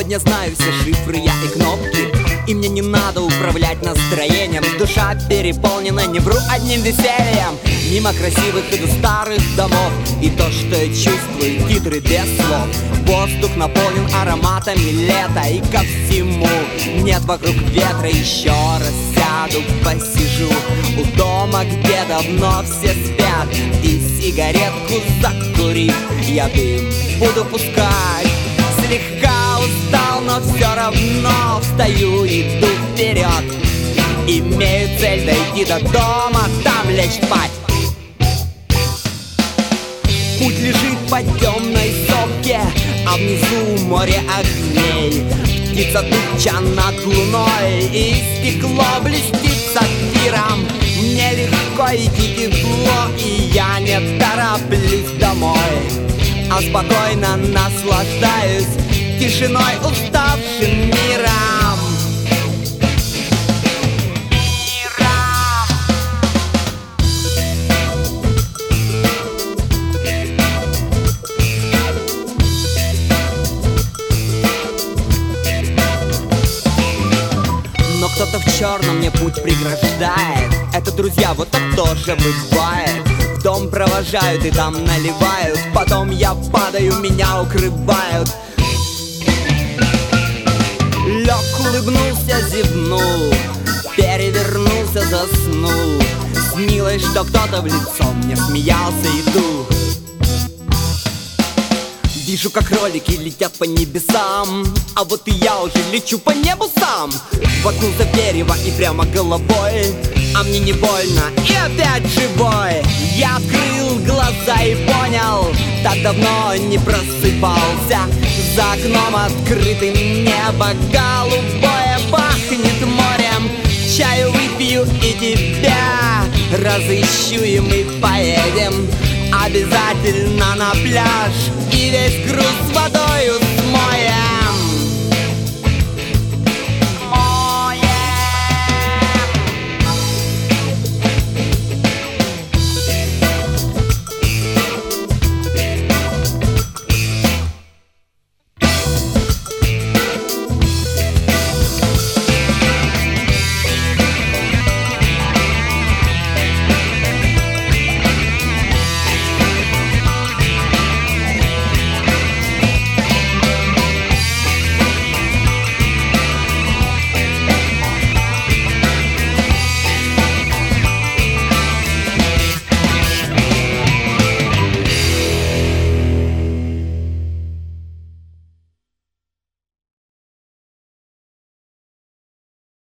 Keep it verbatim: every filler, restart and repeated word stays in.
Сегодня знаю все шифры я и кнопки, и мне не надо управлять настроением. Душа переполнена, не вру, одним весельем. Мимо красивых иду старых домов, и то, что я чувствую, титры без слов. Воздух наполнен ароматами лета, и ко всему нет вокруг ветра. Еще раз сяду, посижу у дома, где давно все спят, и сигаретку закурив, я дым буду пускать. Слегка устал, но все равно встаю, иду вперед. Имею цель дойти до дома, там лечь спать. Путь лежит по темной сопке, а внизу море огней. Птица туча над луной, и стекло блестит сапфиром. Мне легко идти тепло, и я не тороплюсь домой, а спокойно наслаждаюсь тишиной уставшим миром. Но кто-то в черном мне путь преграждает. Это друзья, вот так тоже бывает. В дом провожают и там наливают, потом я падаю, меня укрывают. Лег, улыбнулся, зевнул, перевернулся, заснул. Снилось, что кто-то в лицо мне смеялся, иду. Вижу, как кролики летят по небесам, а вот и я уже лечу по небу сам. Воткнулся в дерево и прямо головой, а мне не больно и опять живой. Я открыл глаза и понял, так давно не просыпался. За окном открытым небо голубое, пахнет морем. Чаю выпью и тебя разыщу, и мы поедем обязательно на пляж, и весь груз водою смоем.